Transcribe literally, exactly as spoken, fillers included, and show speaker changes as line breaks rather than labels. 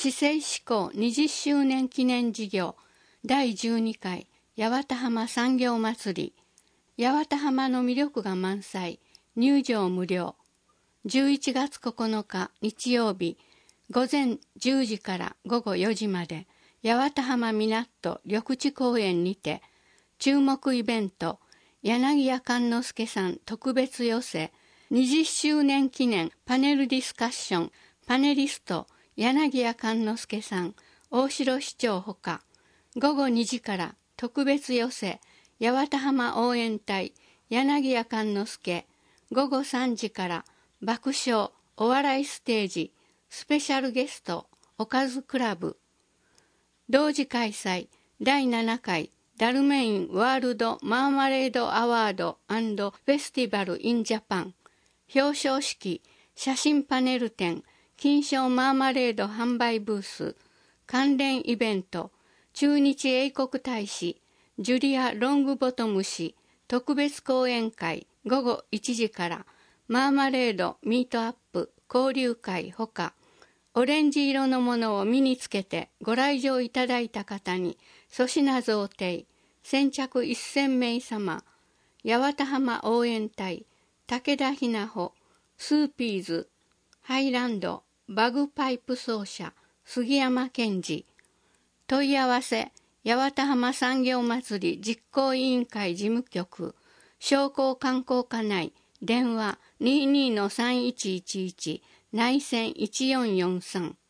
知性志向にじゅっしゅうねん記念事業だいじゅうにかい八幡浜産業まつり。八幡浜の魅力が満載、入場無料。じゅういちがつここのか日曜日、午前じゅうじから午後よじまで、八幡浜港緑地公園にて、注目イベント、柳家勘之助さん特別寄せ、にじゅっしゅうねん記念パネルディスカッション、パネリスト、柳家勘之助さん、大城市長ほか、午後にじから特別寄せ、八幡浜応援隊、柳家勘之助、午後さんじから爆笑お笑いステージ、スペシャルゲスト、おかずクラブ。同時開催、だいななかいダルメインワールドマーマレードアワード&フェスティバルインジャパン。表彰式、写真パネル展、金賞マーマレード販売ブース、関連イベント、駐日英国大使、ジュリア・ロングボトム氏、特別講演会、午後いちじから、マーマレードミートアップ、交流会ほか、オレンジ色のものを身につけてご来場いただいた方に、粗品贈呈、先着せんめい様、八幡浜応援隊、武田ひなほ、スーピーズ、ハイランド、バグパイプ奏者、杉山健二。問い合わせ、八幡浜産業まつり実行委員会事務局、商工観光課内、電話 にじゅうにのさんいちいちいち、内線いちよんよんさん。